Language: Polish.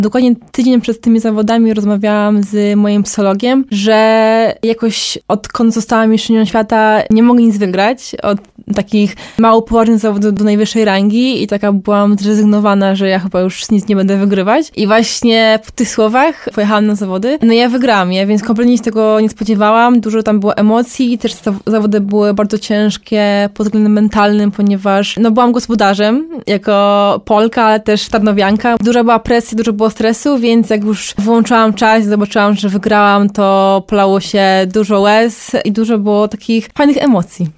Dokładnie tydzień przed tymi zawodami rozmawiałam z moim psychologiem, że jakoś odkąd zostałam mistrzynią świata nie mogę nic wygrać od takich mało poważnych zawodów do najwyższej rangi i taka byłam zrezygnowana, że ja chyba już nic nie będę wygrywać. I właśnie po tych słowach pojechałam na zawody. No ja wygrałam je, więc kompletnie się tego nie spodziewałam. Dużo tam było emocji, też zawody były bardzo ciężkie pod względem mentalnym, ponieważ byłam gospodarzem jako Polka, ale też tarnowianka. Duża była presja, dużo było stresu, więc jak już włączyłam czas i zobaczyłam, że wygrałam, to polało się dużo łez i dużo było takich fajnych emocji.